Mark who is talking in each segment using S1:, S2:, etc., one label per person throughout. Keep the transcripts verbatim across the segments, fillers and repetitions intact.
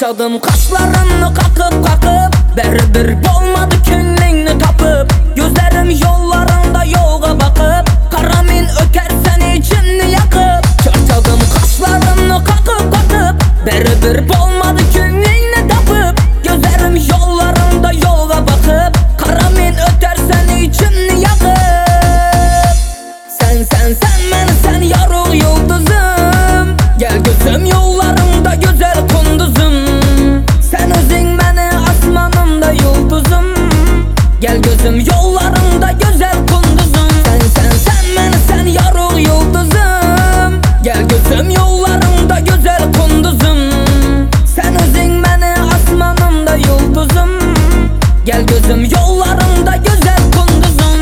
S1: Çarçadım kaşlarını kakıp kakıp, beribir olmadı könlüğünü tapıp. Gözlerim yollarında yolga bakıp, karamin öter seni içimni yakıp. Çarçadım kaşlarını kakıp kakıp, beribir olmadı könlüğünü tapıp. Gözlerim yollarında yolga bakıp, karamin öter seni içimni yakıp. Sen sen sen beni sen yarıl yıldızım, gel gözüm yollarımda güzel kunduzum. Sen özün beni asmanımda yıldızım, gel gözüm yollarımda güzel kunduzum. Sen sen sen beni sen yarıl yıldızım, gel gözüm yollarımda güzel kunduzum. Sen özün beni asmanımda yıldızım, gel gözüm yollarımda güzel kunduzum.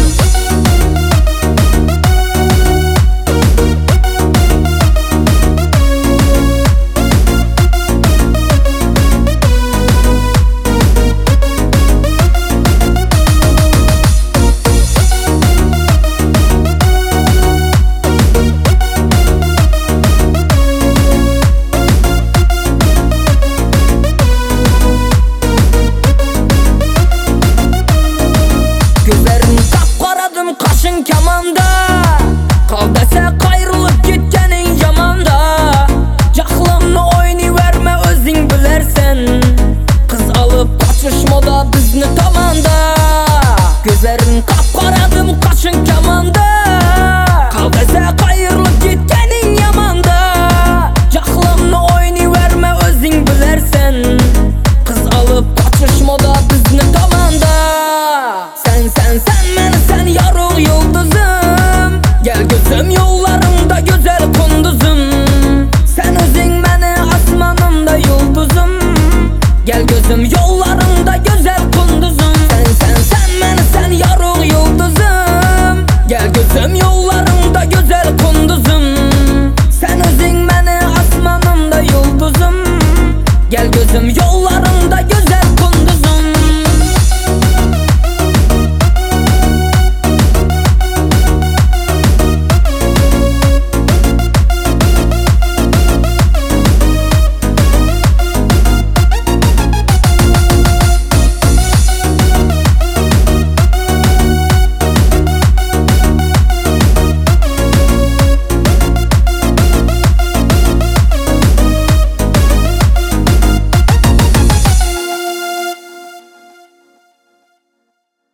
S1: Kaşın kamanda, kal dese kayrılıp gitkenin yamanda. Cahlımını oynayıverme özün bilersen, kız alıp kaçışmada bizni tamanda. Gözlerin kapkaradım kaşın kamanda, kal dese kayrılıp gitkenin yamanda. Cahlımını oynayıverme özün bilersen, kız alıp kaçışmada bizni tamanda. Sen sen sen beni sen yarıl yıldızım, gel gözüm yollarımda güzel kunduzum. Sen özün beni asmanımda yıldızım, gel gözüm yollarımda güzel kunduzum. Sen sen sen beni sen yarıl yıldızım, gel gözüm yollarımda güzel kunduzum. Sen özün beni asmanımda yıldızım, gel gözüm yollarımda